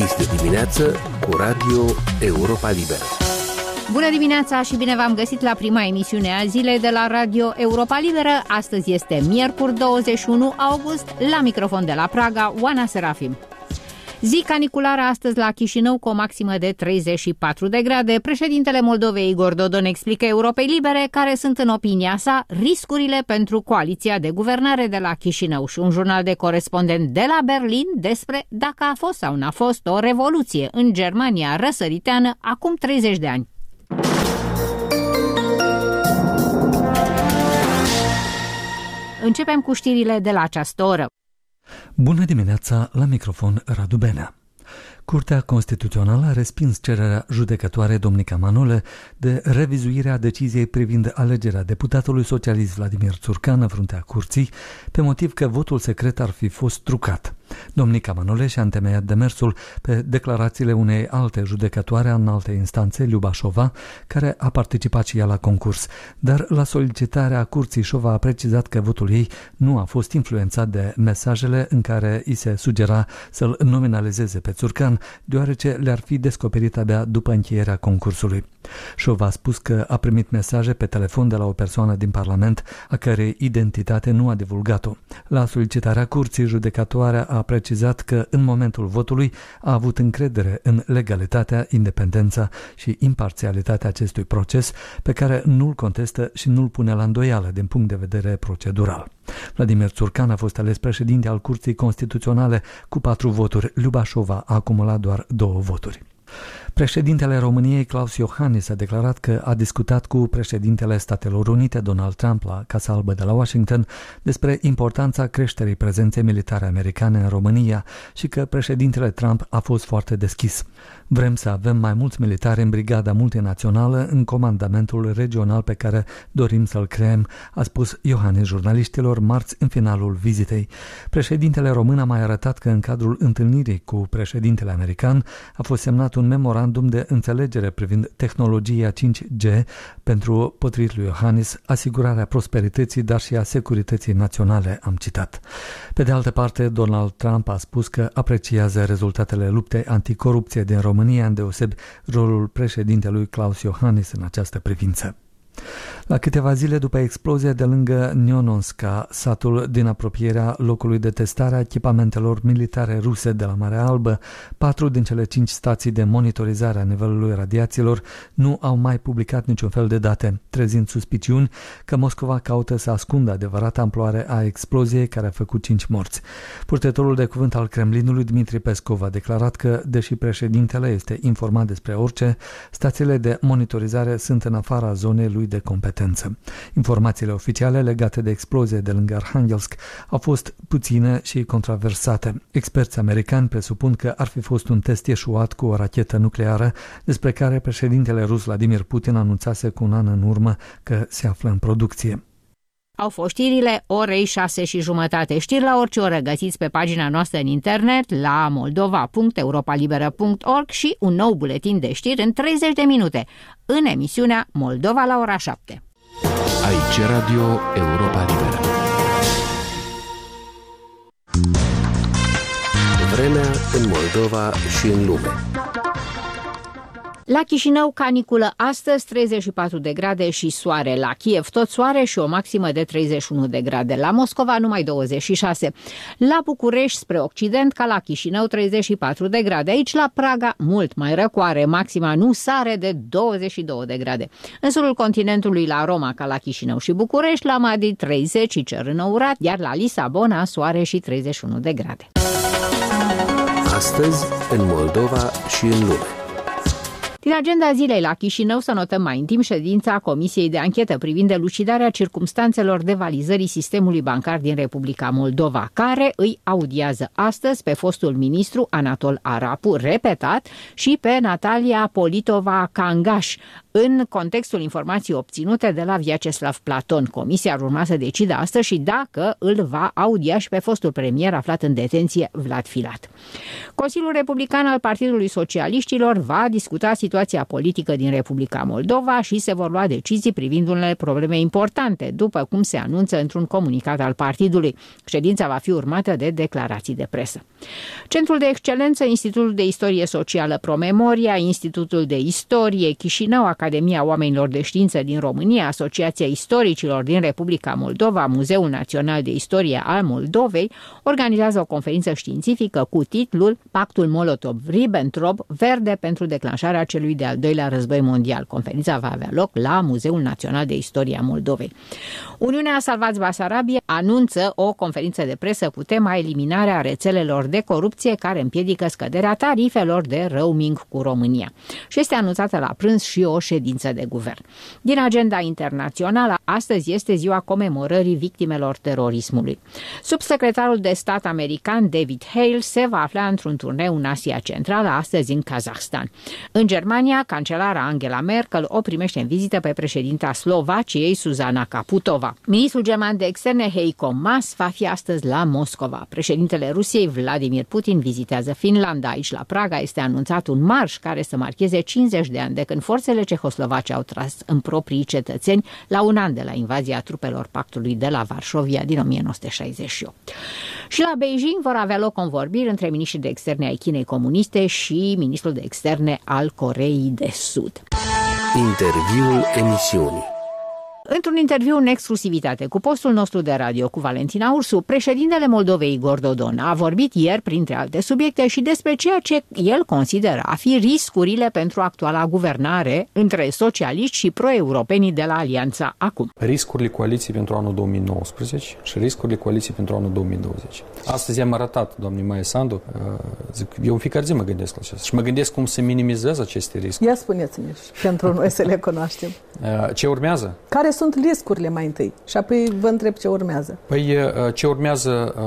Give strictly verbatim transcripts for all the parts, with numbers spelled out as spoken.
Este dimineață cu Radio Europa Liberă. Bună dimineața și bine v-am găsit la prima emisiune a zilei de la Radio Europa Liberă. Astăzi este miercuri douăzeci și unu august, la microfon de la Praga, Oana Serafim. Zi caniculară astăzi la Chișinău cu o maximă de treizeci și patru de grade. Președintele Moldovei Igor Dodon explică Europei Libere care sunt în opinia sa riscurile pentru coaliția de guvernare de la Chișinău și un jurnal de corespondent de la Berlin despre dacă a fost sau n-a fost o revoluție în Germania răsăriteană acum treizeci de ani. Începem cu știrile de la această oră. Bună dimineața, la microfon Radu Benea. Curtea Constituțională a respins cererea judecătoare Domnica Manole de revizuirea deciziei privind alegerea deputatului socialist Vladimir Țurcan în fruntea curții, pe motiv că votul secret ar fi fost trucat. Domnica Manole și-a întemeiat demersul pe declarațiile unei alte judecătoare în alte instanțe, Liubașova, care a participat și ea la concurs. Dar la solicitarea curții, Șova a precizat că votul ei nu a fost influențat de mesajele în care îi se sugera să-l nominalizeze pe Țurcan, deoarece le-ar fi descoperit abia după încheierea concursului. Șova a spus că a primit mesaje pe telefon de la o persoană din Parlament, a cărei identitate nu a divulgat-o. La solicitarea curții, judecătoarea a precizat că în momentul votului a avut încredere în legalitatea, independența și imparțialitatea acestui proces, pe care nu-l contestă și nu-l pune la îndoială din punct de vedere procedural. Vladimir Țurcan a fost ales președinte al Curții Constituționale cu patru voturi. Liubașova a acumulat doar două voturi. Președintele României, Klaus Iohannis, a declarat că a discutat cu președintele Statelor Unite, Donald Trump, la Casa Albă de la Washington, despre importanța creșterii prezenței militare americane în România și că președintele Trump a fost foarte deschis. Vrem să avem mai mulți militari în brigada multinațională în comandamentul regional pe care dorim să-l creăm, a spus Iohannis jurnaliștilor marți în finalul vizitei. Președintele român a mai arătat că în cadrul întâlnirii cu președintele american a fost semnat un memorandum de înțelegere privind tehnologia cinci G pentru, potrivit lui Iohannis, asigurarea prosperității, dar și a securității naționale, am citat. Pe de altă parte, Donald Trump a spus că apreciază rezultatele luptei anticorupție din România, îndeosebi rolul președintelui Klaus Iohannis în această privință. La câteva zile după explozia de lângă Neononska, satul din apropierea locului de testare a echipamentelor militare ruse de la Marea Albă, patru din cele cinci stații de monitorizare a nivelului radiațiilor nu au mai publicat niciun fel de date, trezind suspiciuni că Moscova caută să ascundă adevărata amploare a exploziei care a făcut cinci morți. Purtătorul de cuvânt al Kremlinului, Dmitri Peskov, a declarat că, deși președintele este informat despre orice, stațiile de monitorizare sunt în afara zonei lui de competență. Informațiile oficiale legate de explozie de lângă Arhangelsk au fost puține și controversate. Experți americani presupun că ar fi fost un test eșuat cu o rachetă nucleară, despre care președintele rus Vladimir Putin anunțase cu un an în urmă că se află în producție. Au fost știrile orei șase și jumătate. Știri la orice oră găsiți pe pagina noastră în internet la moldova punct europa liberă punct org și un nou buletin de știri în treizeci de minute în emisiunea Moldova la ora șapte. Aici Radio Europa Liberă. Vremea în Moldova și în lume. La Chișinău, caniculă astăzi, treizeci și patru de grade și soare. La Kiev tot soare și o maximă de treizeci și unu de grade. La Moscova numai douăzeci și șase. La București, spre occident, ca la Chișinău, treizeci și patru de grade. Aici, la Praga, mult mai răcoare. Maxima nu sare de douăzeci și două de grade. În sudul continentului, la Roma, ca la Chișinău și București, la Madrid treizeci și cer înăurat, iar la Lisabona, soare și treizeci și unu de grade. Astăzi, în Moldova și în lume. Din agenda zilei la Chișinău să notăm mai intim ședința Comisiei de Anchetă privind elucidarea circumstanțelor devalizării sistemului bancar din Republica Moldova, care îi audiază astăzi pe fostul ministru Anatol Arapu, repetat, și pe Natalia Politova-Cangaș, în contextul informației obținute de la Vyacheslav Platon. Comisia ar urma să decidă astăzi și dacă îl va audia și pe fostul premier aflat în detenție, Vlad Filat. Consiliul Republican al Partidului Socialiștilor va discuta situația situația politică din Republica Moldova și se vor lua decizii privind unele probleme importante, după cum se anunță într-un comunicat al partidului. Ședința va fi urmată de declarații de presă. Centrul de Excelență, Institutul de Istorie Socială Promemoria, Institutul de Istorie Chișinău, Academia Oamenilor de Știință din România, Asociația Istoricilor din Republica Moldova, Muzeul Național de Istorie al Moldovei organizează o conferință științifică cu titlul Pactul Molotov-Ribbentrop, verde pentru declanșarea celui de-al doilea război mondial. Conferința va avea loc la Muzeul Național de Istorie a Moldovei. Uniunea Salvați Basarabie anunță o conferință de presă cu tema eliminarea rețelelor de corupție care împiedică scăderea tarifelor de roaming cu România. Și este anunțată la prânz și o ședință de guvern. Din agenda internațională, astăzi este ziua comemorării victimelor terorismului. Subsecretarul de stat american David Hale se va afla într-un turneu în Asia Centrală, astăzi în Kazahstan. În Germania, cancelara Angela Merkel o primește în vizită pe președinta Slovaciei, Zuzana Kaputova. Ministrul german de externe Heiko Maas va fi astăzi la Moscova. Președintele Rusiei, Vladimir Putin, vizitează Finlanda. Aici, la Praga, este anunțat un marș care să marcheze cincizeci de ani de când forțele cehoslovace au tras în proprii cetățeni la un an de la invazia trupelor pactului de la Varșovia din o mie nouă sute șaizeci și opt. Și la Beijing vor avea loc convorbiri între miniștrii de externe ai Chinei comuniste și ministrul de externe al Coreei de Sud. Interviul emisiunii. Într-un interviu în exclusivitate cu postul nostru de radio cu Valentina Ursu, președintele Moldovei Igor Dodon a vorbit ieri, printre alte subiecte, și despre ceea ce el consideră a fi riscurile pentru actuala guvernare între socialiști și pro-europenii de la Alianța Acum. Riscurile coaliției pentru anul două mii nouăsprezece și riscurile coaliției pentru anul două mii douăzeci. Astăzi am arătat, doamne Maia Sandu, zic, eu în fiecare zi mă gândesc la acesta și mă gândesc cum să minimizez aceste riscuri. Ia spuneți-ne pentru noi să le cunoaștem. Ce urmează? Care sunt riscurile mai întâi? Și apoi vă întreb ce urmează. Păi ce urmează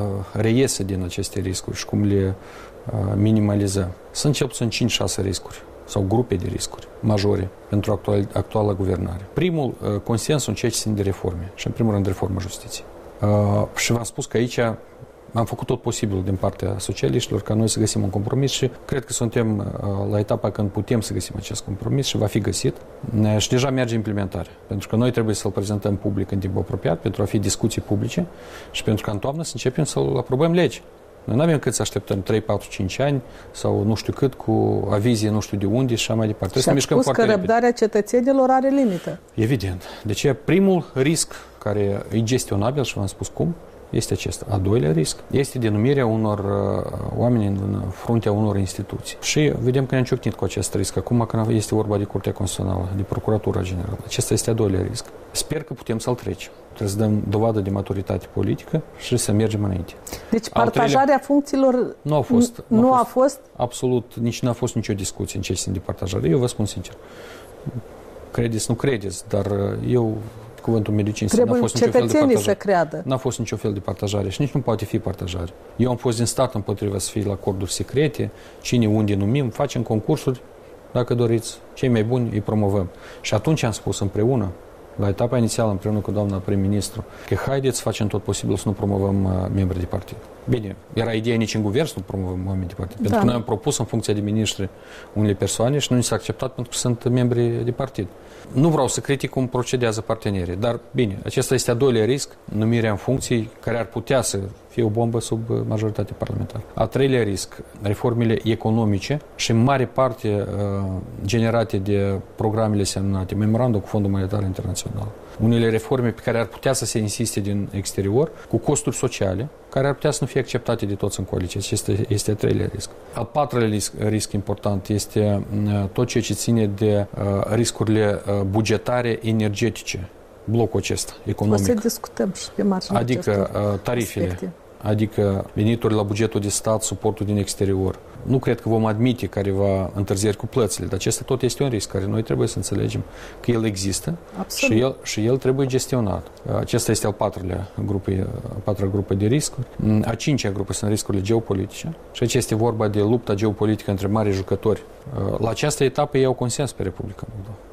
reiese din aceste riscuri și cum le minimaliza. Sunt cel puțin cinci șase riscuri sau grupe de riscuri majore pentru actual, actuala guvernare. Primul, consensul în ceea ce ține de reforme și în primul rând reforma justiției. Și v-am spus că aici am făcut tot posibilul din partea socialiștilor ca noi să găsim un compromis și cred că suntem la etapa când putem să găsim acest compromis și va fi găsit și deja merge implementarea. Pentru că noi trebuie să-l prezentăm public în timp apropiat pentru a fi discuții publice și pentru că în toamnă să începem să-l aprobăm legi. Noi nu avem cât să așteptăm trei, patru, cinci ani sau nu știu cât cu avizie nu știu de unde și așa mai departe. Și ați spus că răbdarea cetățenilor are limită. Evident. Deci primul risc care e gestionabil și v-am spus cum, este acesta. A doilea risc este denumirea unor uh, oameni în fruntea unor instituții. Și vedem că ne-am ciocnit cu acest risc. Acum când este vorba de Curtea Constituțională, de Procuratura Generală. Acesta este a doilea risc. Sper că putem să-l trecem. Trebuie să dăm dovadă de maturitate politică și să mergem înainte. Deci partajarea treilea... funcțiilor nu a fost. Nu, nu a fost, fost? Absolut. Nici nu a fost nicio discuție în ce ține de partajare. Eu vă spun sincer. Credeți, nu credeți, dar eu... Cuvântul medicinii n-a fost nicio fel de partajare. Să creadă. N-a fost nicio fel de partajare și nici nu poate fi partajare. Eu am fost din start împotriva să fie la acorduri secrete, cine unde numim, facem concursuri, dacă doriți, cei mai buni îi promovăm. Și atunci am spus împreună, la etapa inițială, împreună cu doamna prim-ministru, că haideți să facem tot posibil să nu promovăm uh, membri de partid. Bine, era ideea nici în guvern să nu promovăm oameni de partid. Da. Pentru că noi am propus în funcție de miniștri unele persoane și nu ni s-a acceptat pentru că sunt membri de partid. Nu vreau să critic cum procedează partenerii, dar bine, acesta este a doilea risc, numirea în funcții care ar putea să fie o bombă sub majoritate parlamentară. A treilea risc, reformele economice și în mare parte uh, generate de programele semnate, memorandum cu Fondul Monetar Internațional. Unele reforme pe care ar putea să se insiste din exterior, cu costuri sociale, care ar putea să nu fie acceptate de toți în coaliție. Este, este a treilea risc. Al patrulea risc, risc important este uh, tot ceea ce ține de uh, riscurile uh, bugetare energetice. Blocul acesta economic. O să discutăm și pe marginea Adică uh, tarifele, aspecte. Adică venituri la bugetul de stat, suportul din exterior. Nu cred că vom admite careva întârzieri cu plățile, dar acesta tot este un risc care noi trebuie să înțelegem că el există și el, și el trebuie gestionat. Acesta este al patrulea grupă, a patra grupă de riscuri. A cincea grupă sunt riscurile geopolitice și aici este vorba de lupta geopolitică între mari jucători. La această etapă ei au consens pe Republica Moldova.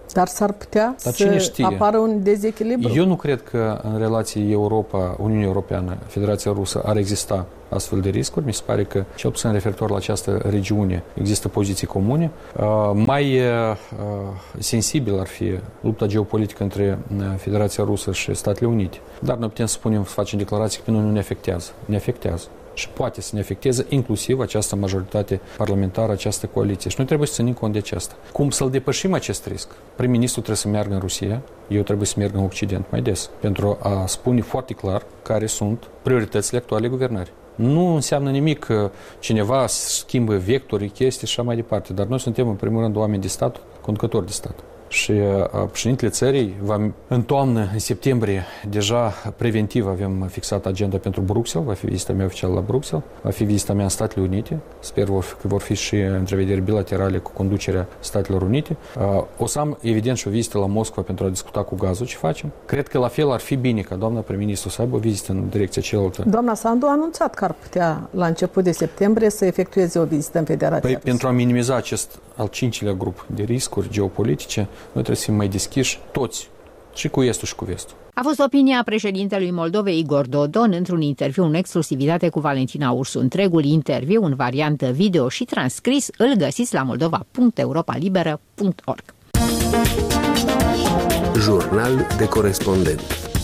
Dar s-ar putea Dar să apară un dezechilibru. Eu nu cred că în relații Europa, Uniunea Europeană, Federația Rusă ar exista astfel de riscuri. Mi se pare că, cel puțin referitor la această regiune, există poziții comune. Uh, mai uh, sensibil ar fi lupta geopolitică între Federația Rusă și Statele Unite. Dar noi putem să spunem, să facem declarații că pe noi nu ne afectează. Ne afectează. Și poate să ne afecteze inclusiv această majoritate parlamentară, această coaliție. Și noi trebuie să ținem cont de aceasta. Cum să-l depășim acest risc? Prim-ministrul trebuie să meargă în Rusia, eu trebuie să merg în Occident mai des, pentru a spune foarte clar care sunt prioritățile actuale guvernării. Nu înseamnă nimic că cineva schimbă vectorii, chestii și așa mai departe, dar noi suntem în primul rând oameni de stat, conducători de stat. Și președintele țării va, în toamnă, în septembrie, deja preventiv avem fixat agenda pentru Bruxelles, va fi vizita mea oficială la Bruxelles, va fi vizita mea în Statele Unite, sper că vor fi și întrevederi bilaterale cu conducerea Statelor Unite. O să am, evident, și o vizită la Moscova pentru a discuta cu gazul ce facem. Cred că la fel ar fi bine ca doamna prim-ministru să aibă o vizită în direcția cealaltă. Doamna Sandu a anunțat că ar putea, la început de septembrie, să efectueze o vizită în Federația Păi, Rusă. Pentru a minimiza acest al cincilea grup de riscuri geopolitice, noi trebuie să fim mai deschiși toți, și cu estul și cu vestul. A fost opinia președintelui Moldovei Igor Dodon într-un interviu în exclusivitate cu Valentina Ursu. Întregul interviu în variantă video și transcris îl găsiți la moldova punct europa liberă punct org. Jurnal de corespondent.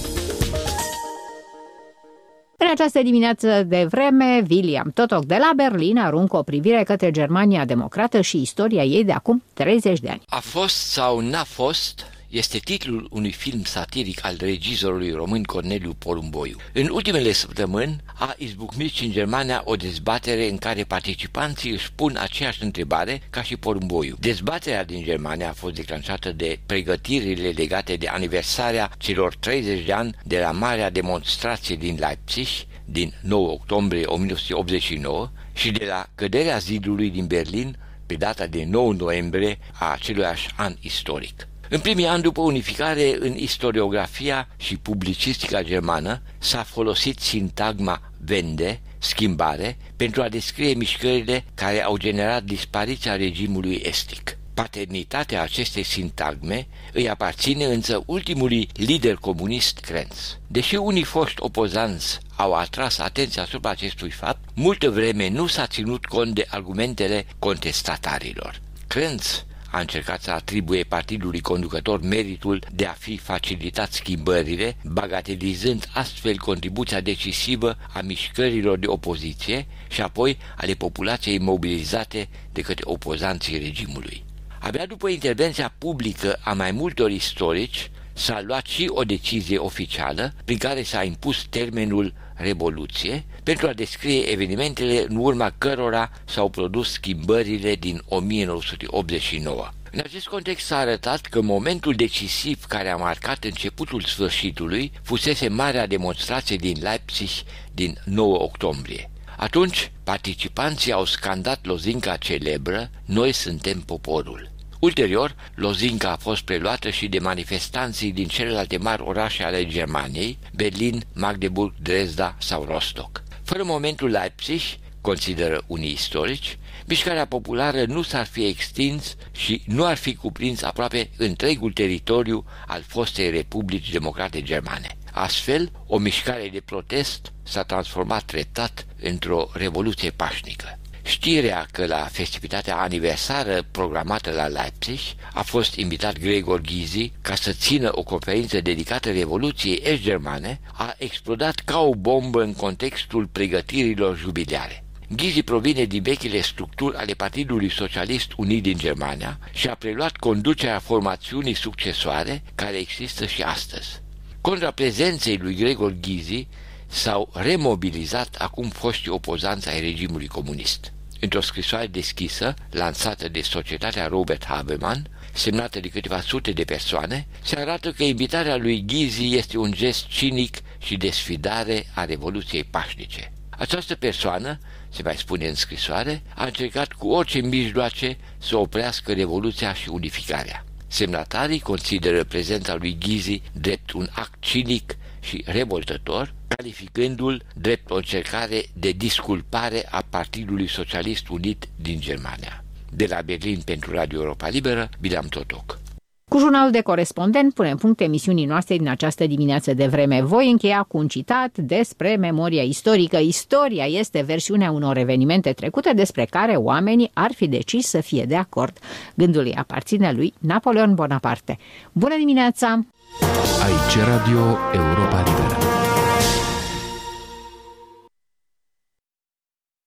În această dimineață de vreme, William Totok de la Berlin aruncă o privire către Germania democrată și istoria ei de acum treizeci de ani. A fost sau n-a fost este titlul unui film satiric al regizorului român Corneliu Porumboiu. În ultimele săptămâni a izbucnit și în Germania o dezbatere în care participanții își pun aceeași întrebare ca și Porumboiu. Dezbaterea din Germania a fost declanșată de pregătirile legate de aniversarea celor treizeci de ani de la marea demonstrație din Leipzig din nouă octombrie o mie nouă sute optzeci și nouă și de la căderea zidului din Berlin pe data de nouă noiembrie a aceluiași an istoric. În primii ani după unificare, în istoriografia și publicistica germană s-a folosit sintagma Wende, schimbare, pentru a descrie mișcările care au generat dispariția regimului estic. Paternitatea acestei sintagme îi aparține însă ultimului lider comunist Krenz. Deși unii foști opozanți au atras atenția asupra acestui fapt, multă vreme nu s-a ținut cont de argumentele contestatarilor. Krenz a încercat să atribuie partidului conducător meritul de a fi facilitat schimbările, bagatelizând astfel contribuția decisivă a mișcărilor de opoziție și apoi ale populației mobilizate de către opozanții regimului. Abia după intervenția publică a mai multor istorici, s-a luat și o decizie oficială prin care s-a impus termenul Revoluție pentru a descrie evenimentele în urma cărora s-au produs schimbările din o mie nouă sute optzeci și nouă. În acest context s-a arătat că momentul decisiv care a marcat începutul sfârșitului fusese marea demonstrație din Leipzig din nouă octombrie. Atunci, participanții au scandat lozinca celebră "Noi suntem poporul". Ulterior, lozinca a fost preluată și de manifestanții din celelalte mari orașe ale Germaniei, Berlin, Magdeburg, Dresda sau Rostock. Fără momentul Leipzig, consideră unii istorici, mișcarea populară nu s-ar fi extins și nu ar fi cuprins aproape întregul teritoriu al fostei Republici Democrate Germane. Astfel, o mișcare de protest s-a transformat treptat într-o revoluție pașnică. Știrea că la festivitatea aniversară programată la Leipzig a fost invitat Gregor Gysi ca să țină o conferință dedicată Revoluției est-germane a explodat ca o bombă în contextul pregătirilor jubiliare. Gysi provine din vechile structuri ale Partidului Socialist Unit din Germania și a preluat conducerea formațiunii succesoare care există și astăzi. Contra prezenței lui Gregor Gysi s-au remobilizat acum foștii opozanți ai regimului comunist. Într-o scrisoare deschisă, lansată de Societatea Robert Habermann, semnată de câteva sute de persoane, se arată că invitarea lui Gysi este un gest cinic și de sfidare a Revoluției pașnice. Această persoană, se mai spune în scrisoare, a încercat cu orice mijloace să oprească Revoluția și unificarea. Semnatarii consideră prezența lui Gysi drept un act cinic și revoltător, calificându-l drept o încercare de disculpare a Partidului Socialist Unit din Germania. De la Berlin pentru Radio Europa Liberă, William Totok. Cu jurnalul de corespondent punem punct emisiunii noastre din această dimineață de vreme. Voi încheia cu un citat despre memoria istorică. Istoria este versiunea unor evenimente trecute despre care oamenii ar fi decis să fie de acord. Gândul îi aparține lui Napoleon Bonaparte. Bună dimineața! Aici Radio Europa Liberă.